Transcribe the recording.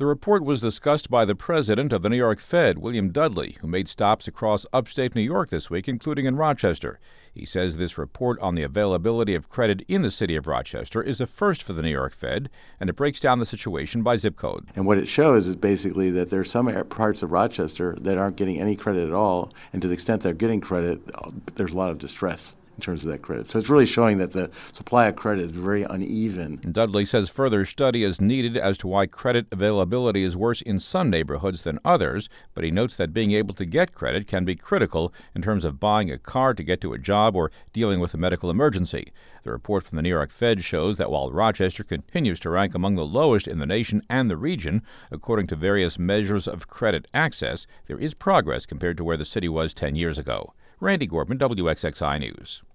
The report was discussed by the president of the New York Fed, William Dudley, who made stops across upstate New York this week, including in Rochester. He says this report on the availability of credit in the city of Rochester is a first for the New York Fed, and it breaks down the situation by zip code. And what it shows is basically that there are some parts of Rochester that aren't getting any credit at all, and to the extent they're getting credit, there's a lot of distress in terms of that credit. So it's really showing that the supply of credit is very uneven. Dudley says further study is needed as to why credit availability is worse in some neighborhoods than others, but he notes that being able to get credit can be critical in terms of buying a car to get to a job or dealing with a medical emergency. The report from the New York Fed shows that while Rochester continues to rank among the lowest in the nation and the region, according to various measures of credit access, there is progress compared to where the city was 10 years ago. Randy Gorman, WXXI News.